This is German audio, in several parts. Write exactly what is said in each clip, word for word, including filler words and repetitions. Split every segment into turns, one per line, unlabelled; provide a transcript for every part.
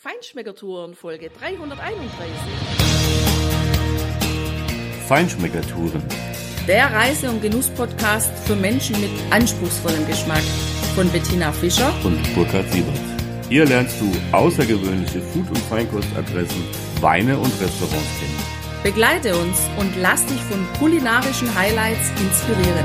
Feinschmeckertouren Folge dreihunderteinunddreißig.
Feinschmeckertouren.
Der Reise- und Genuss-Podcast für Menschen mit anspruchsvollem Geschmack von Bettina Fischer
und Burkhard Siebert. Hier lernst du außergewöhnliche Food- und Feinkostadressen, Weine und Restaurants kennen.
Begleite uns und lass dich von kulinarischen Highlights inspirieren.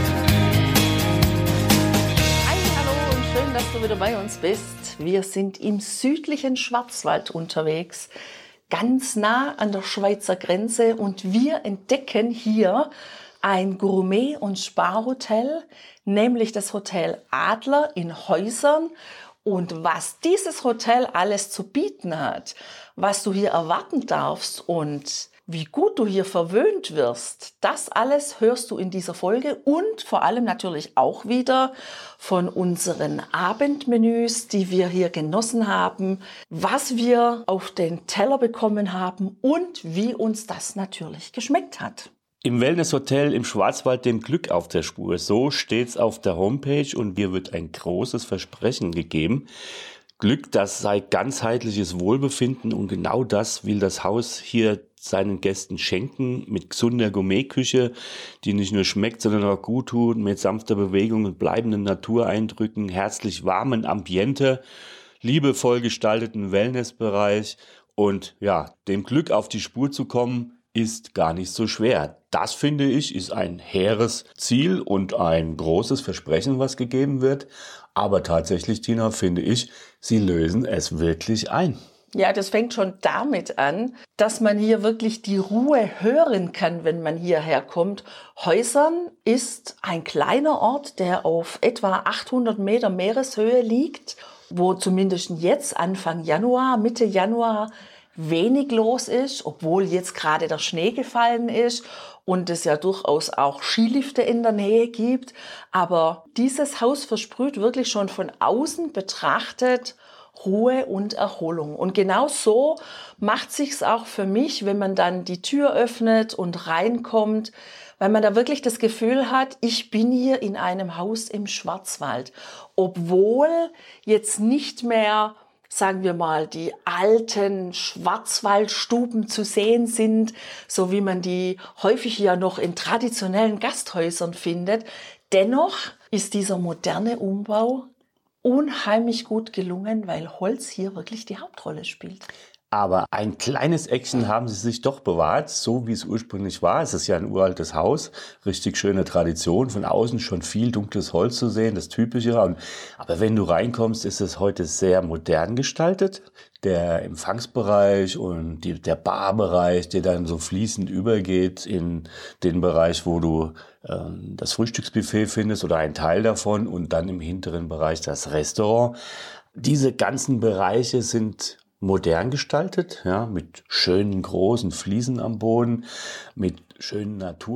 Hi, hallo und schön, dass du wieder bei uns bist. Wir sind im südlichen Schwarzwald unterwegs, ganz nah an der Schweizer Grenze, und wir entdecken hier ein Gourmet- und Sparhotel, nämlich das Hotel Adler in Häusern. Und was dieses Hotel alles zu bieten hat, was du hier erwarten darfst und wie gut du hier verwöhnt wirst, das alles hörst du in dieser Folge und vor allem natürlich auch wieder von unseren Abendmenüs, die wir hier genossen haben, was wir auf den Teller bekommen haben und wie uns das natürlich geschmeckt hat.
Im Wellnesshotel im Schwarzwald dem Glück auf der Spur. So steht's auf der Homepage und mir wird ein großes Versprechen gegeben. Glück, das sei ganzheitliches Wohlbefinden, und genau das will das Haus hier seinen Gästen schenken, mit gesunder Gourmetküche, die nicht nur schmeckt, sondern auch gut tut, mit sanfter Bewegung und bleibenden Natureindrücken, herzlich warmen Ambiente, liebevoll gestalteten Wellnessbereich und ja, dem Glück auf die Spur zu kommen, ist gar nicht so schwer. Das, finde ich, ist ein hehres Ziel und ein großes Versprechen, was gegeben wird. Aber tatsächlich, Tina, finde ich, sie lösen es wirklich ein.
Ja, das fängt schon damit an, dass man hier wirklich die Ruhe hören kann, wenn man hierher kommt. Häusern ist ein kleiner Ort, der auf etwa achthundert Meter Meereshöhe liegt, wo zumindest jetzt Anfang Januar, Mitte Januar wenig los ist, obwohl jetzt gerade der Schnee gefallen ist und es ja durchaus auch Skilifte in der Nähe gibt. Aber dieses Haus versprüht wirklich schon von außen betrachtet Ruhe und Erholung. Und genau so macht sich's auch für mich, wenn man dann die Tür öffnet und reinkommt, weil man da wirklich das Gefühl hat, ich bin hier in einem Haus im Schwarzwald. Obwohl jetzt nicht mehr, sagen wir mal, die alten Schwarzwaldstuben zu sehen sind, so wie man die häufig ja noch in traditionellen Gasthäusern findet. Dennoch ist dieser moderne Umbau unheimlich gut gelungen, weil Holz hier wirklich die Hauptrolle spielt.
Aber ein kleines Eckchen haben sie sich doch bewahrt, so wie es ursprünglich war. Es ist ja ein uraltes Haus, richtig schöne Tradition. Von außen schon viel dunkles Holz zu sehen, das Typische. Aber wenn du reinkommst, ist es heute sehr modern gestaltet. Der Empfangsbereich und die, der Barbereich, der dann so fließend übergeht in den Bereich, wo du äh, das Frühstücksbuffet findest oder einen Teil davon, und dann im hinteren Bereich das Restaurant. Diese ganzen Bereiche sind modern gestaltet, ja, mit schönen großen Fliesen am Boden, mit schönen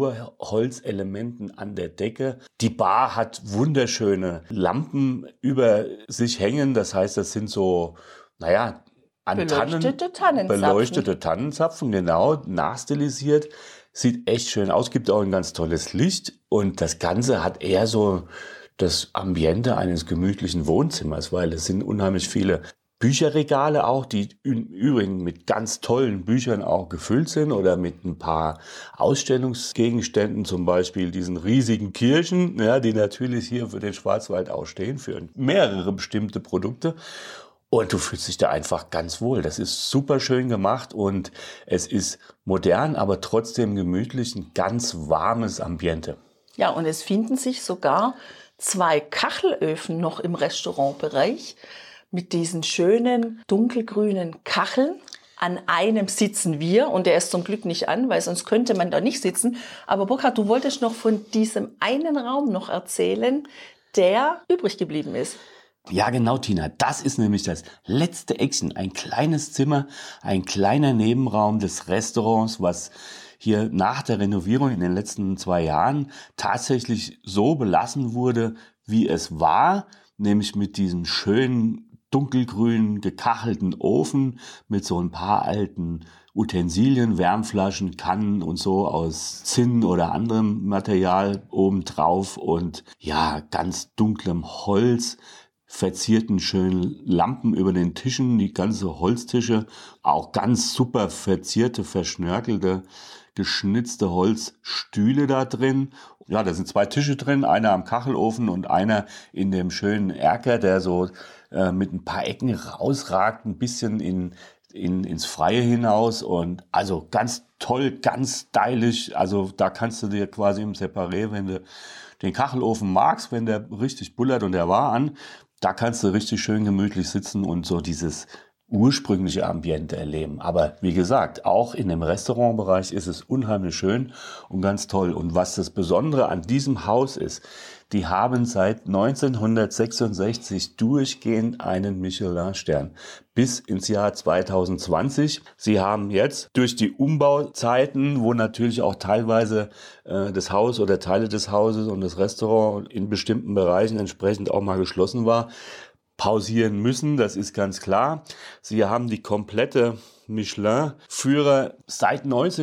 Naturholzelementen an der Decke. Die Bar hat wunderschöne Lampen über sich hängen, das heißt, das sind so, naja, an
beleuchtete
Tannen,
Tannenzapfen.
beleuchtete Tannenzapfen, genau, nachstilisiert. Sieht echt schön aus, gibt auch ein ganz tolles Licht, und das Ganze hat eher so das Ambiente eines gemütlichen Wohnzimmers, weil es sind unheimlich viele Bücherregale auch, die im Übrigen mit ganz tollen Büchern auch gefüllt sind oder mit ein paar Ausstellungsgegenständen, zum Beispiel diesen riesigen Kirchen, ja, die natürlich hier für den Schwarzwald auch stehen, für mehrere bestimmte Produkte. Und du fühlst dich da einfach ganz wohl. Das ist super schön gemacht und es ist modern, aber trotzdem gemütlich, ein ganz warmes Ambiente.
Ja, und es finden sich sogar zwei Kachelöfen noch im Restaurantbereich mit diesen schönen dunkelgrünen Kacheln. An einem sitzen wir, und der ist zum Glück nicht an, weil sonst könnte man da nicht sitzen. Aber Burkhard, du wolltest noch von diesem einen Raum noch erzählen, der übrig geblieben ist.
Ja, genau, Tina. Das ist nämlich das letzte Eckchen. Ein kleines Zimmer, ein kleiner Nebenraum des Restaurants, was hier nach der Renovierung in den letzten zwei Jahren tatsächlich so belassen wurde, wie es war, nämlich mit diesem schönen dunkelgrünen gekachelten Ofen mit so ein paar alten Utensilien, Wärmflaschen, Kannen und so aus Zinn oder anderem Material obendrauf und ja, ganz dunklem Holz. verzierten schönen Lampen über den Tischen, die ganze Holztische, auch ganz super verzierte, verschnörkelte, geschnitzte Holzstühle da drin. Ja, da sind zwei Tische drin, einer am Kachelofen und einer in dem schönen Erker, der so äh, mit ein paar Ecken rausragt, ein bisschen in, in, ins Freie hinaus. Und also ganz toll, ganz stylisch. Also da kannst du dir quasi im Separé, wenn du den Kachelofen magst, wenn der richtig bullert, und der war an, da kannst du richtig schön gemütlich sitzen und so dieses ursprüngliche Ambiente erleben. Aber wie gesagt, auch in dem Restaurantbereich ist es unheimlich schön und ganz toll. Und was das Besondere an diesem Haus ist, die haben seit neunzehnhundertsechsundsechzig durchgehend einen Michelin-Stern bis ins Jahr zweitausendzwanzig. Sie haben jetzt durch die Umbauzeiten, wo natürlich auch teilweise äh, das Haus oder Teile des Hauses und das Restaurant in bestimmten Bereichen entsprechend auch mal geschlossen war, pausieren müssen, das ist ganz klar. Sie haben die komplette Michelin-Führer seit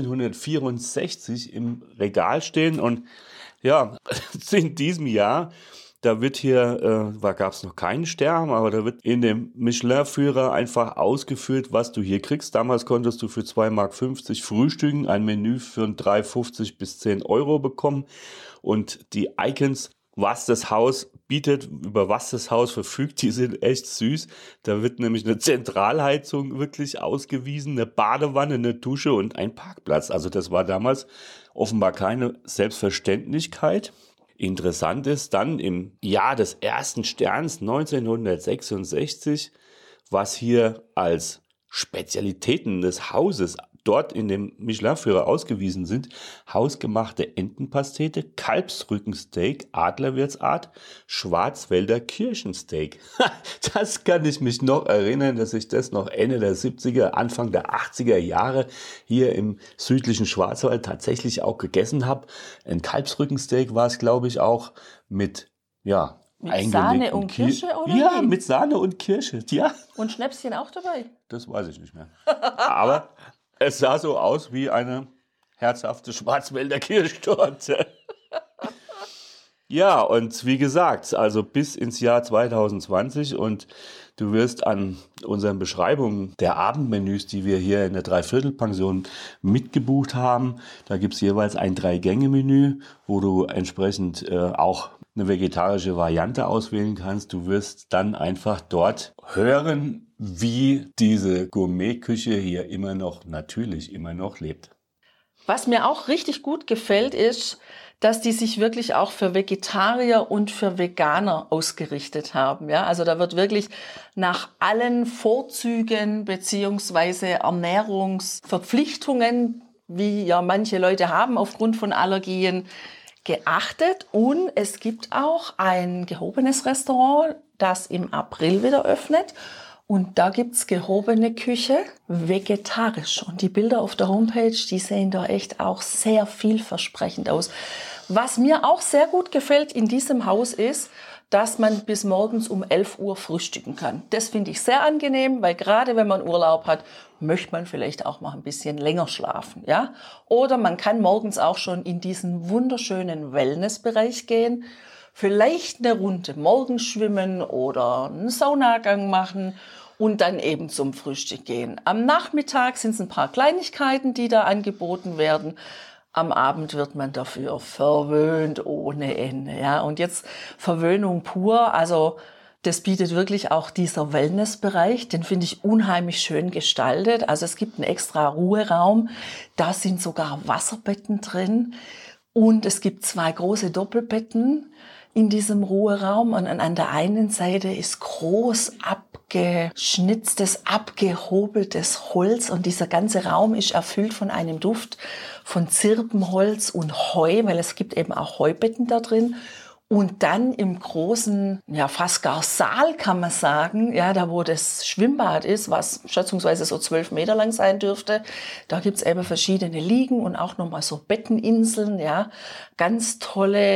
neunzehnhundertvierundsechzig im Regal stehen und ja, in diesem Jahr, da wird hier, äh, gab es noch keinen Stern, aber da wird in dem Michelin-Führer einfach ausgeführt, was du hier kriegst. Damals konntest du für zwei Mark fünfzig frühstücken, ein Menü für drei Mark fünfzig bis zehn Euro bekommen und die Icons, was das Haus bietet, über was das Haus verfügt, die sind echt süß. Da wird nämlich eine Zentralheizung wirklich ausgewiesen, eine Badewanne, eine Dusche und ein Parkplatz. Also das war damals offenbar keine Selbstverständlichkeit. Interessant ist dann im Jahr des ersten Sterns neunzehnhundertsechsundsechzig, was hier als Spezialitäten des Hauses dort in dem Michelin-Führer ausgewiesen sind: hausgemachte Entenpastete, Kalbsrückensteak, Adlerwirtsart, Schwarzwälder Kirschensteak. Das kann ich mich noch erinnern, dass ich das noch Ende der siebziger, Anfang der achtziger Jahre hier im südlichen Schwarzwald tatsächlich auch gegessen habe. Ein Kalbsrückensteak war es, glaube ich, auch mit, ja,
Mit Sahne und Kirsche, oder?
Ja, mit Sahne und Kirsche, ja.
Und Schnäpschen auch dabei?
Das weiß ich nicht mehr. Aber es sah so aus wie eine herzhafte Schwarzwälder Kirschtorte. Ja, und wie gesagt, also bis ins Jahr zweitausendzwanzig, und du wirst an unseren Beschreibungen der Abendmenüs, die wir hier in der Dreiviertelpension mitgebucht haben, da gibt es jeweils ein Drei-Gänge-Menü, wo du entsprechend äh, auch eine vegetarische Variante auswählen kannst. Du wirst dann einfach dort hören, wie diese Gourmetküche hier immer noch, natürlich immer noch lebt.
Was mir auch richtig gut gefällt, ist, dass die sich wirklich auch für Vegetarier und für Veganer ausgerichtet haben. Ja, also da wird wirklich nach allen Vorzügen beziehungsweise Ernährungsverpflichtungen, wie ja manche Leute haben aufgrund von Allergien, geachtet. Und es gibt auch ein gehobenes Restaurant, das im April wieder öffnet. Und da gibt's gehobene Küche, vegetarisch. Und die Bilder auf der Homepage, die sehen da echt auch sehr vielversprechend aus. Was mir auch sehr gut gefällt in diesem Haus ist, dass man bis morgens um elf Uhr frühstücken kann. Das finde ich sehr angenehm, weil gerade wenn man Urlaub hat, möchte man vielleicht auch mal ein bisschen länger schlafen, ja? Oder man kann morgens auch schon in diesen wunderschönen Wellnessbereich gehen, vielleicht eine Runde morgens schwimmen oder einen Saunagang machen und dann eben zum Frühstück gehen. Am Nachmittag sind es ein paar Kleinigkeiten, die da angeboten werden. Am Abend wird man dafür verwöhnt ohne Ende. Ja? Und jetzt Verwöhnung pur, also das bietet wirklich auch dieser Wellnessbereich, den finde ich unheimlich schön gestaltet. Also es gibt einen extra Ruheraum, da sind sogar Wasserbetten drin und es gibt zwei große Doppelbetten in diesem Ruheraum, und an der einen Seite ist groß abgeschnitztes, abgehobeltes Holz, und dieser ganze Raum ist erfüllt von einem Duft von Zirbenholz und Heu, weil es gibt eben auch Heubetten da drin. Und dann im großen, ja fast gar Saal kann man sagen, ja, da wo das Schwimmbad ist, was schätzungsweise so zwölf Meter lang sein dürfte, da gibt's eben verschiedene Liegen und auch nochmal so Betteninseln, ja, ganz tolle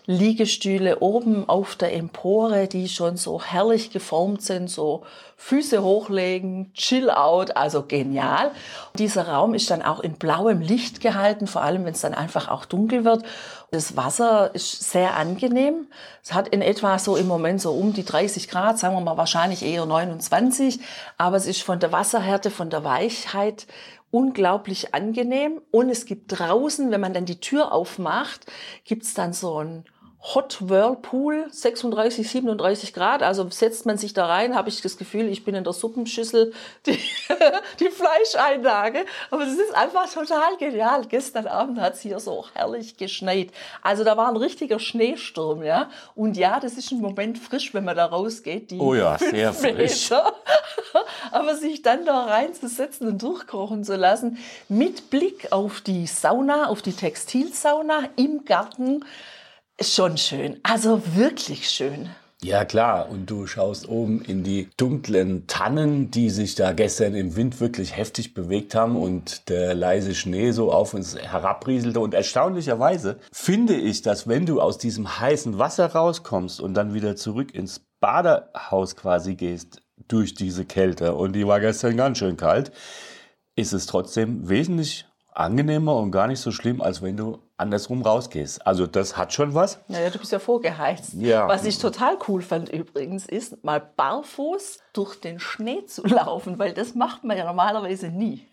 Liegestühle oben auf der Empore, die schon so herrlich geformt sind, so Füße hochlegen, chill out, also genial. Dieser Raum ist dann auch in blauem Licht gehalten, vor allem wenn es dann einfach auch dunkel wird. Das Wasser ist sehr angenehm. Es hat in etwa so im Moment so um die dreißig Grad, sagen wir mal wahrscheinlich eher neunundzwanzig, aber es ist von der Wasserhärte, von der Weichheit unglaublich angenehm. Und es gibt draußen, wenn man dann die Tür aufmacht, gibt es dann so ein Hot Whirlpool, sechsunddreißig, siebenunddreißig Grad. Also setzt man sich da rein, habe ich das Gefühl, ich bin in der Suppenschüssel, die, die Fleischeinlage. Aber das ist einfach total genial. Gestern Abend hat es hier so herrlich geschneit. Also da war ein richtiger Schneesturm, ja. Und ja, das ist im Moment frisch, wenn man da rausgeht. Die
oh ja, sehr frisch.
Meter. Aber sich dann da reinzusetzen und durchkochen zu lassen, mit Blick auf die Sauna, auf die Textilsauna im Garten, ist schon schön. Also wirklich schön.
Ja klar, und du schaust oben in die dunklen Tannen, die sich da gestern im Wind wirklich heftig bewegt haben und der leise Schnee so auf uns herabrieselte. Und erstaunlicherweise finde ich, dass wenn du aus diesem heißen Wasser rauskommst und dann wieder zurück ins Badehaus quasi gehst, durch diese Kälte, und die war gestern ganz schön kalt, ist es trotzdem wesentlich angenehmer und gar nicht so schlimm, als wenn du andersrum rausgehst. Also das hat schon was.
Naja, du bist ja vorgeheizt.
Ja.
Was ich total cool fand übrigens, ist mal barfuß durch den Schnee zu laufen, weil das macht man ja normalerweise nie.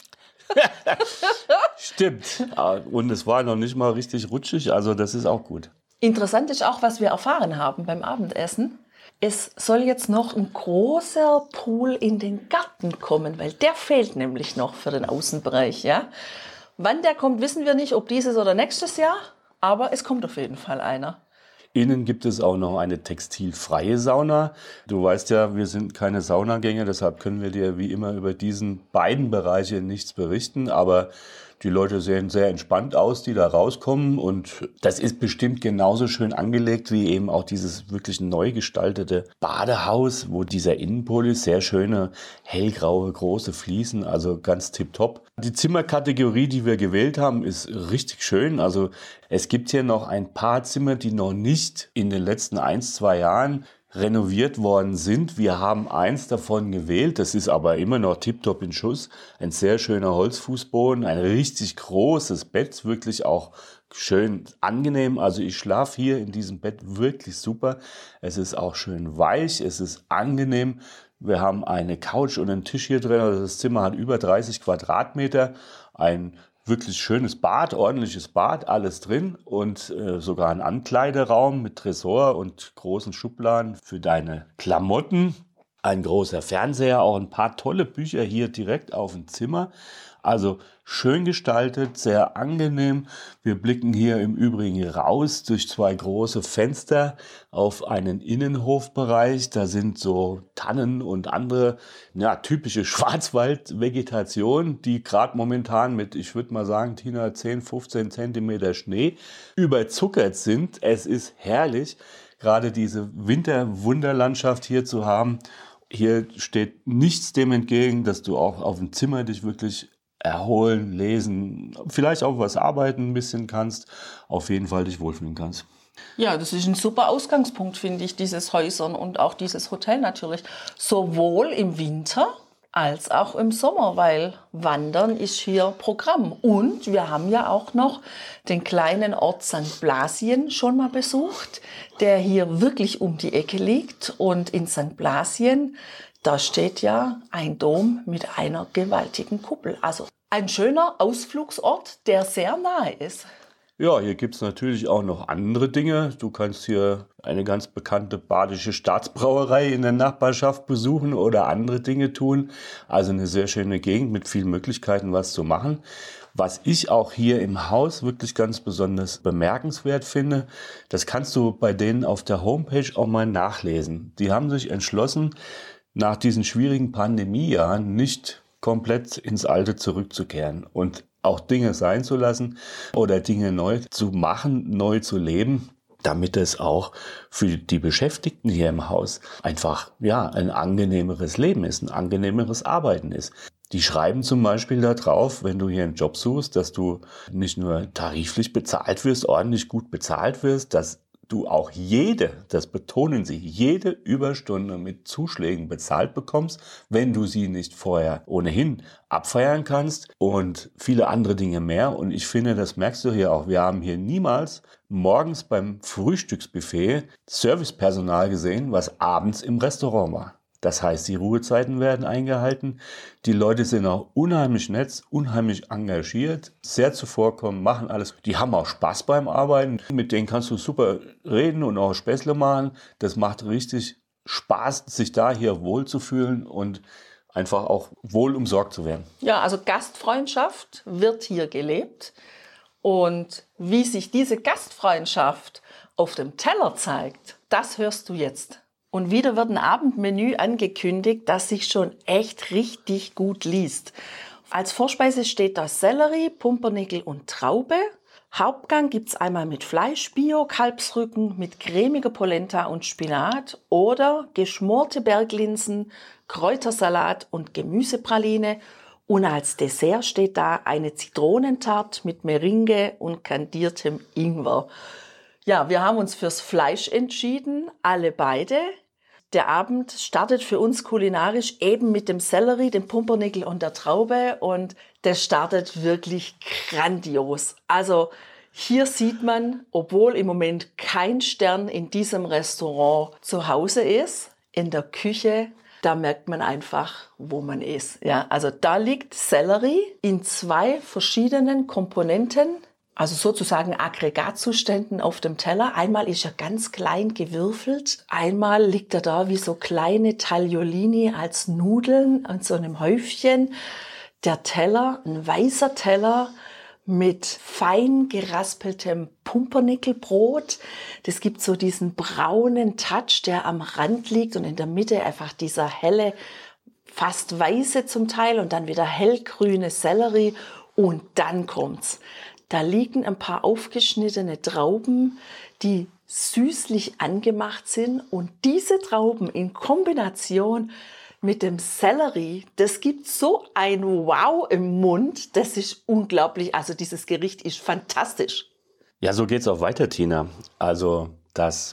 Stimmt. Und es war noch nicht mal richtig rutschig, also das ist auch gut.
Interessant ist auch, was wir erfahren haben beim Abendessen. Es soll jetzt noch ein großer Pool in den Garten kommen, weil der fehlt nämlich noch für den Außenbereich, ja. Wann der kommt, wissen wir nicht, ob dieses oder nächstes Jahr, aber es kommt auf jeden Fall einer.
Innen gibt es auch noch eine textilfreie Sauna. Du weißt ja, wir sind keine Saunagänger, deshalb können wir dir wie immer über diesen beiden Bereiche nichts berichten, aber die Leute sehen sehr entspannt aus, die da rauskommen, und das ist bestimmt genauso schön angelegt wie eben auch dieses wirklich neu gestaltete Badehaus, wo dieser Innenpool ist, sehr schöne hellgraue große Fliesen, also ganz tipptopp. Die Zimmerkategorie, die wir gewählt haben, ist richtig schön. Also es gibt hier noch ein paar Zimmer, die noch nicht in den letzten ein, zwei Jahren renoviert worden sind. Wir haben eins davon gewählt, das ist aber immer noch tipptopp in Schuss. Ein sehr schöner Holzfußboden, ein richtig großes Bett, wirklich auch schön angenehm. Also ich schlafe hier in diesem Bett wirklich super. Es ist auch schön weich, es ist angenehm. Wir haben eine Couch und einen Tisch hier drin. Also das Zimmer hat über dreißig Quadratmeter, ein wirklich schönes Bad, ordentliches Bad, alles drin, und äh, sogar ein Ankleideraum mit Tresor und großen Schubladen für deine Klamotten. Ein großer Fernseher, auch ein paar tolle Bücher hier direkt auf dem Zimmer. Also schön gestaltet, sehr angenehm. Wir blicken hier im Übrigen raus durch zwei große Fenster auf einen Innenhofbereich. Da sind so Tannen und andere, ja, typische Schwarzwaldvegetation, die gerade momentan mit, ich würde mal sagen, Tina, zehn, fünfzehn Zentimeter Schnee überzuckert sind. Es ist herrlich, gerade diese Winterwunderlandschaft hier zu haben. Hier steht nichts dem entgegen, dass du auch auf dem Zimmer dich wirklich erholen, lesen, vielleicht auch was arbeiten ein bisschen kannst, auf jeden Fall dich wohlfühlen kannst.
Ja, das ist ein super Ausgangspunkt, finde ich, dieses Häusern und auch dieses Hotel natürlich. Sowohl im Winter als auch im Sommer, weil Wandern ist hier Programm. Und wir haben ja auch noch den kleinen Ort Sankt Blasien schon mal besucht, der hier wirklich um die Ecke liegt. Und in Sankt Blasien, da steht ja ein Dom mit einer gewaltigen Kuppel. Also ein schöner Ausflugsort, der sehr nahe ist.
Ja, hier gibt es natürlich auch noch andere Dinge. Du kannst hier eine ganz bekannte badische Staatsbrauerei in der Nachbarschaft besuchen oder andere Dinge tun. Also eine sehr schöne Gegend mit vielen Möglichkeiten, was zu machen. Was ich auch hier im Haus wirklich ganz besonders bemerkenswert finde, das kannst du bei denen auf der Homepage auch mal nachlesen. Die haben sich entschlossen, nach diesen schwierigen Pandemiejahren nicht komplett ins Alte zurückzukehren und auch Dinge sein zu lassen oder Dinge neu zu machen, neu zu leben, damit es auch für die Beschäftigten hier im Haus einfach, ja, ein angenehmeres Leben ist, ein angenehmeres Arbeiten ist. Die schreiben zum Beispiel da drauf, wenn du hier einen Job suchst, dass du nicht nur tariflich bezahlt wirst, ordentlich gut bezahlt wirst, dass du auch jede, das betonen sie, jede Überstunde mit Zuschlägen bezahlt bekommst, wenn du sie nicht vorher ohnehin abfeiern kannst und viele andere Dinge mehr. Und ich finde, das merkst du hier auch. Wir haben hier niemals morgens beim Frühstücksbuffet Servicepersonal gesehen, was abends im Restaurant war. Das heißt, die Ruhezeiten werden eingehalten. Die Leute sind auch unheimlich nett, unheimlich engagiert, sehr zuvorkommen, machen alles. Die haben auch Spaß beim Arbeiten. Mit denen kannst du super reden und auch Späßle machen. Das macht richtig Spaß, sich da hier wohlzufühlen und einfach auch wohl umsorgt zu werden.
Ja, also Gastfreundschaft wird hier gelebt. Und wie sich diese Gastfreundschaft auf dem Teller zeigt, das hörst du jetzt. Und wieder wird ein Abendmenü angekündigt, das sich schon echt richtig gut liest. Als Vorspeise steht da Sellerie, Pumpernickel und Traube. Hauptgang gibt's einmal mit Fleisch, Bio, Kalbsrücken, mit cremiger Polenta und Spinat oder geschmorte Berglinsen, Kräutersalat und Gemüsepraline. Und als Dessert steht da eine Zitronentarte mit Meringue und kandiertem Ingwer. Ja, wir haben uns fürs Fleisch entschieden, alle beide. Der Abend startet für uns kulinarisch eben mit dem Sellerie, dem Pumpernickel und der Traube und das startet wirklich grandios. Also hier sieht man, obwohl im Moment kein Stern in diesem Restaurant zu Hause ist, in der Küche, da merkt man einfach, wo man ist. Ja, also da liegt Sellerie in zwei verschiedenen Komponenten, also sozusagen Aggregatzuständen auf dem Teller. Einmal ist er ganz klein gewürfelt, einmal liegt er da wie so kleine Tagliolini als Nudeln an so einem Häufchen. Der Teller, ein weißer Teller mit fein geraspeltem Pumpernickelbrot. Das gibt so diesen braunen Touch, der am Rand liegt und in der Mitte einfach dieser helle, fast weiße zum Teil und dann wieder hellgrüne Sellerie und dann kommt's. Da liegen ein paar aufgeschnittene Trauben, die süßlich angemacht sind. Und diese Trauben in Kombination mit dem Sellerie, das gibt so ein Wow im Mund. Das ist unglaublich. Also dieses Gericht ist fantastisch.
Ja, so geht's auch weiter, Tina. Also das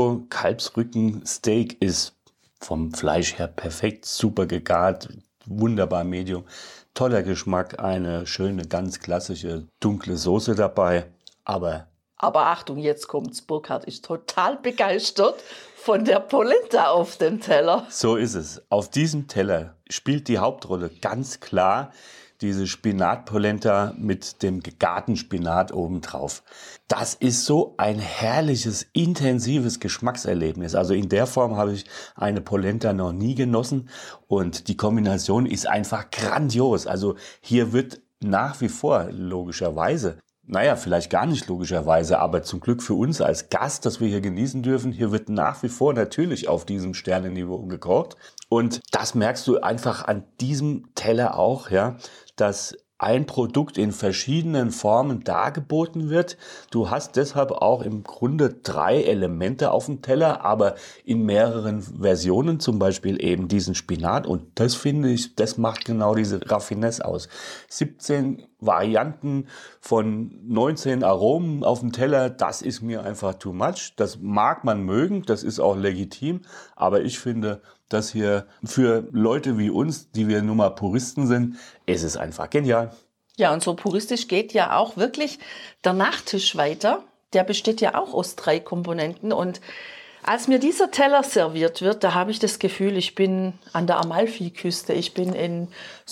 Bio-Kalbsrücken-Steak ist vom Fleisch her perfekt, super gegart, wunderbar Medium. Toller Geschmack, eine schöne, ganz klassische, dunkle Soße dabei, aber...
Aber Achtung, jetzt kommt's. Burkhard ist total begeistert von der Polenta auf dem Teller.
So ist es. Auf diesem Teller spielt die Hauptrolle ganz klar diese Spinatpolenta mit dem gegarten Spinat obendrauf. Das ist so ein herrliches, intensives Geschmackserlebnis. Also in der Form habe ich eine Polenta noch nie genossen und die Kombination ist einfach grandios. Also hier wird nach wie vor logischerweise, naja, vielleicht gar nicht logischerweise, aber zum Glück für uns als Gast, dass wir hier genießen dürfen, hier wird nach wie vor natürlich auf diesem Sternenniveau gekocht. Und das merkst du einfach an diesem Teller auch, ja, dass ein Produkt in verschiedenen Formen dargeboten wird. Du hast deshalb auch im Grunde drei Elemente auf dem Teller, aber in mehreren Versionen, zum Beispiel eben diesen Spinat. Und das finde ich, das macht genau diese Raffinesse aus. siebzehn Varianten von neunzehn Aromen auf dem Teller, das ist mir einfach too much. Das mag man mögen, das ist auch legitim, aber ich finde, das hier für Leute wie uns, die wir nun mal Puristen sind, ist es einfach genial.
Ja, und so puristisch geht ja auch wirklich der Nachtisch weiter. Der besteht ja auch aus drei Komponenten. Und als mir dieser Teller serviert wird, da habe ich das Gefühl, ich bin an der Amalfiküste, ich bin in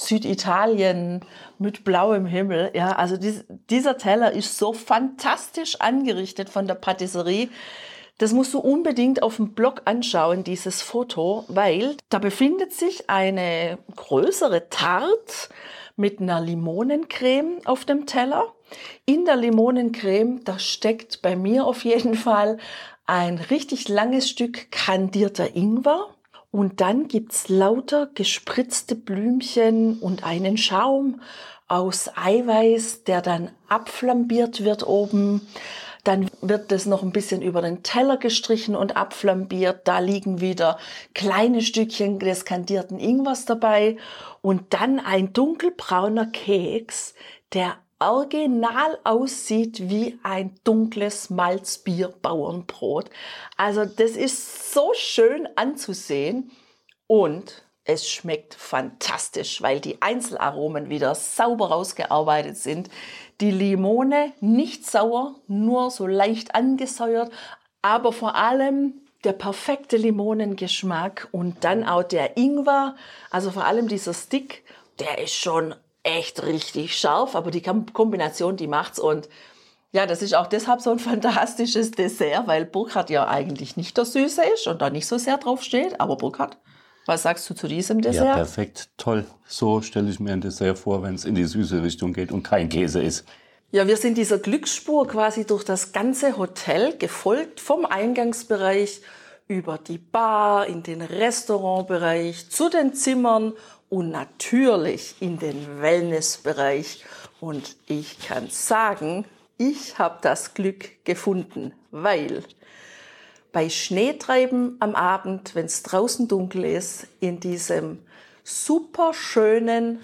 Süditalien mit blauem Himmel. Ja, also dies, dieser Teller ist so fantastisch angerichtet von der Patisserie. Das musst du unbedingt auf dem Blog anschauen, dieses Foto, weil da befindet sich eine größere Tarte mit einer Limonencreme auf dem Teller. In der Limonencreme, da steckt bei mir auf jeden Fall ein richtig langes Stück kandierter Ingwer. Und dann gibt's lauter gespritzte Blümchen und einen Schaum aus Eiweiß, der dann abflambiert wird oben. Dann wird das noch ein bisschen über den Teller gestrichen und abflambiert. Da liegen wieder kleine Stückchen des kandierten Ingwers dabei. Und dann ein dunkelbrauner Keks, der original aussieht wie ein dunkles Malzbier-Bauernbrot. Also das ist so schön anzusehen und es schmeckt fantastisch, weil die Einzelaromen wieder sauber rausgearbeitet sind. Die Limone nicht sauer, nur so leicht angesäuert, aber vor allem der perfekte Limonengeschmack und dann auch der Ingwer, also vor allem dieser Stick, der ist schon echt richtig scharf, aber die Kombination, die macht's. Und ja, das ist auch deshalb so ein fantastisches Dessert, weil Burkhard ja eigentlich nicht der Süße ist und da nicht so sehr drauf steht. Aber Burkhard, was sagst du zu diesem Dessert?
Ja, perfekt, toll. So stelle ich mir ein Dessert vor, wenn es in die süße Richtung geht und kein Käse ist.
Ja, wir sind dieser Glücksspur quasi durch das ganze Hotel gefolgt, vom Eingangsbereich über die Bar, in den Restaurantbereich, zu den Zimmern und natürlich in den Wellnessbereich. Und ich kann sagen, ich habe das Glück gefunden, weil bei Schneetreiben am Abend, wenn es draußen dunkel ist, in diesem super schönen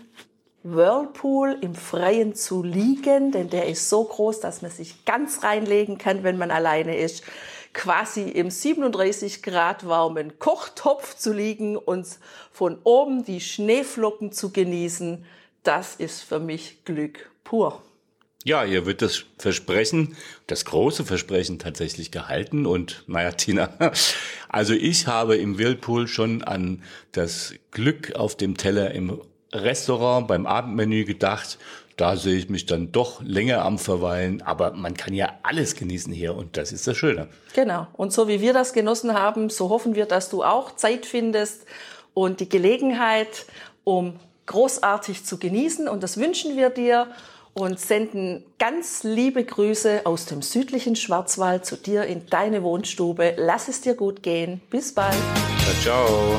Whirlpool im Freien zu liegen, denn der ist so groß, dass man sich ganz reinlegen kann, wenn man alleine ist, quasi im siebenunddreißig Grad warmen Kochtopf zu liegen und von oben die Schneeflocken zu genießen, das ist für mich Glück pur.
Ja, hier wird das Versprechen, das große Versprechen tatsächlich gehalten. Und naja, Tina, also ich habe im Whirlpool schon an das Glück auf dem Teller im Restaurant beim Abendmenü gedacht. Da sehe ich mich dann doch länger am Verweilen, aber man kann ja alles genießen hier und das ist das Schöne.
Genau, und so wie wir das genossen haben, so hoffen wir, dass du auch Zeit findest und die Gelegenheit, um großartig zu genießen, und das wünschen wir dir und senden ganz liebe Grüße aus dem südlichen Schwarzwald zu dir in deine Wohnstube. Lass es dir gut gehen. Bis bald.
Ciao, ciao.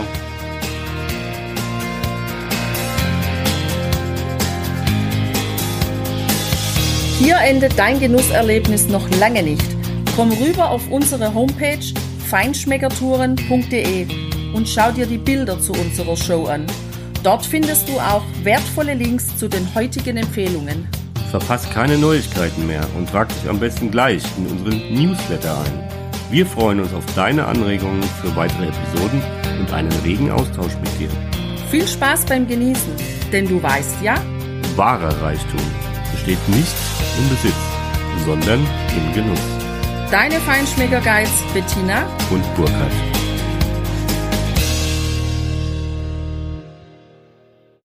Hier endet dein Genusserlebnis noch lange nicht. Komm rüber auf unsere Homepage feinschmeckertouren punkt de und schau dir die Bilder zu unserer Show an. Dort findest du auch wertvolle Links zu den heutigen Empfehlungen.
Verpasst keine Neuigkeiten mehr und trag dich am besten gleich in unseren Newsletter ein. Wir freuen uns auf deine Anregungen für weitere Episoden und einen regen Austausch mit dir.
Viel Spaß beim Genießen, denn du weißt ja,
wahrer Reichtum besteht nicht im Besitz, sondern im Genuss.
Deine Feinschmecker-Guides Bettina
und Burkhard.